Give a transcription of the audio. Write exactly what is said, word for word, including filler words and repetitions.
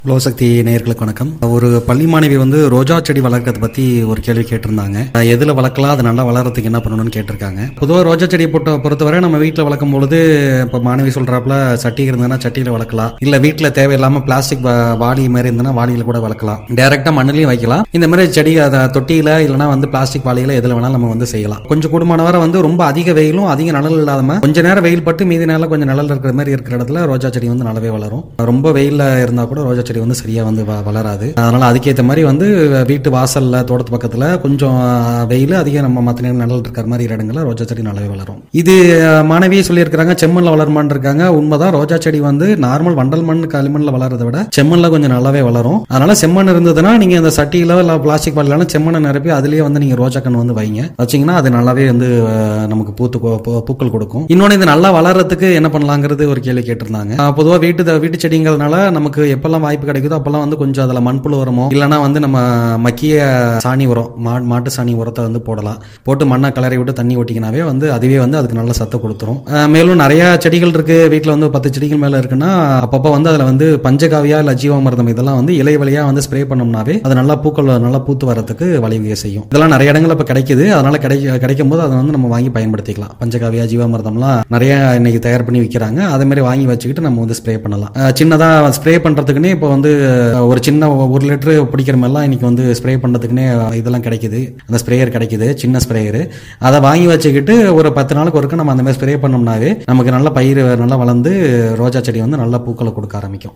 உலக சக்தி நேயர்களுக்கு வணக்கம். ஒரு பள்ளி மாணவி வந்து ரோஜா செடி வளர்க்கறத பத்தி ஒரு கேள்வி கேட்டிருந்தாங்க. எதுல வளர்க்கலாம், அது நல்லா வளர்றதுக்கு என்ன பண்ணணும்னு கேட்டிருக்காங்க. பொதுவாக ரோஜா செடியை பொறுத்த பொறுத்தவரை நம்ம வீட்டில் வளர்க்கும் பொழுது இப்போ மாணவி சொல்றாப்புல சட்டி இருந்ததுன்னா சட்டியில வளர்க்கலாம், இல்ல வீட்டில் தேவையில்லாம பிளாஸ்டிக் வாளி மாதிரி இருந்ததுன்னா வாளியில கூட வளர்க்கலாம், டைரக்டா மண்ணிலையும் வைக்கலாம். இந்த மாதிரி செடி அதை தொட்டியில இல்லைன்னா வந்து பிளாஸ்டிக் வாளியில எதுல வேணாலும் நம்ம வந்து செய்யலாம். கொஞ்சம் கூடுமான வரை வந்து ரொம்ப அதிக வெயிலும் அதிக நிழல் இல்லாம கொஞ்ச நேரம் வெயில் பட்டு மீதி நேரம் கொஞ்சம் நிழல் இருக்கிற மாதிரி இருக்கிற இடத்துல ரோஜா செடி வந்து நல்லாவே வளரும். ரொம்ப வெயில்ல இருந்தா கூட ரோஜா செடி வந்து சரியா வந்து வளராது. அதனால அதுக்கேற்ற மாதிரி வந்து வீட்டு வாசல்ல தோட்டத்து பக்கத்துல கொஞ்சம் வெயில் அதிகம் நம்ம மற்ற நேரம் நிழல் இருக்கிற மாதிரி இடங்கள்ல ரோஜா செடி நல்லாவே வளரும். இது மாணவியே சொல்லியிருக்காங்க, செம்மண்ல வளருமான்னு இருக்காங்க. உண்மைதான், ரோஜா செடி வந்து நார்மல் வண்டல் மண் களிமண்ல வளர்றதை விட செம்மண்ல கொஞ்சம் நல்லாவே வளரும். அதனால செம்மண் இருந்ததுன்னா நீங்க அந்த சட்டியில இல்ல பிளாஸ்டிக் பாலிலான செம்மண்ணை நிரப்பி அதுலயே வந்து நீங்க ரோஜா கண் வந்து வைங்க. வச்சீங்கன்னா அது நல்லாவே வந்து நமக்கு பூத்து பூக்கள் கொடுக்கும். இன்னொன்னு இது நல்லா வளர்றதுக்கு என்ன பண்ணலாங்கிறது ஒரு கேள்வி கேட்டிருந்தாங்க. பொதுவா வீட்டு வீட்டு செடிங்கிறதுனால நமக்கு எப்பெல்லாம் வாய்ப்பு கிடைக்குதோ அப்பெல்லாம் வந்து கொஞ்சம் அதுல மண்புழு உரமோ இல்லைன்னா வந்து நம்ம மக்கிய சாணி உரம் மாட்டு சாணி உரத்தை வந்து போடலாம். போட்டு மண்ணை கலரை விட்டு தண்ணி ஓட்டிக்கினாவே வந்து அதுவே வந்து அதுக்கு நல்ல சத்தை கொடுத்துரும். மேலும் நிறைய செடிகள் இருக்கு வீட்டுல வந்து பத்து செடிகள் மேல இருக்குன்னா அப்பப்ப வந்து அதுல வந்து பஞ்சகாவியா இல்ல ஜீவாமிர்தம் இதெல்லாம் வந்து இலை வழியா வந்து ஸ்ப்ரே பண்ணோம்னாவே அது நல்லா பூக்கள் நல்லா பூத்து வரதுக்கு வழிவகை செய்யும். இதெல்லாம் நிறைய இடங்கள் இப்ப கிடைக்குது. அதனால கிடைக்க கிடைக்கும் போது அதை வந்து நம்ம வாங்கி பயன்படுத்திக்கலாம். பஞ்சகாவியா ஜீவாமிர்தம்லாம் நிறைய இன்னைக்கு தயார் பண்ணி விற்கிறாங்க. அதே மாதிரி வாங்கி வச்சுக்கிட்டு நம்ம வந்து ஸ்ப்ரே பண்ணலாம். சின்னதா ஸ்ப்ரே பண்றதுக்குன்னே இப்போ வந்து ஒரு சின்ன ஒரு லிட்டரு பிடிக்கிற மாதிரிலாம் இன்னைக்கு வந்து ஸ்ப்ரே பண்றதுக்குன்னே இதெல்லாம் கிடைக்குது. அந்த ஸ்ப்ரேயர் கிடைக்குது, சின்ன ஸ்ப்ரேயர். அதை வாங்கி வச்சுக்கிட்டு ஒரு பத்து நாளுக்கு ஒருக்க நம்ம அந்த மாதிரி ஸ்ப்ரே பண்ணோம்னாவே நமக்கு நல்ல பயிர் நல்லா வளர்ந்து ரோஜா செடி வந்து நல்ல பூக்களை கொடுக்க ஆரம்பிக்கும்.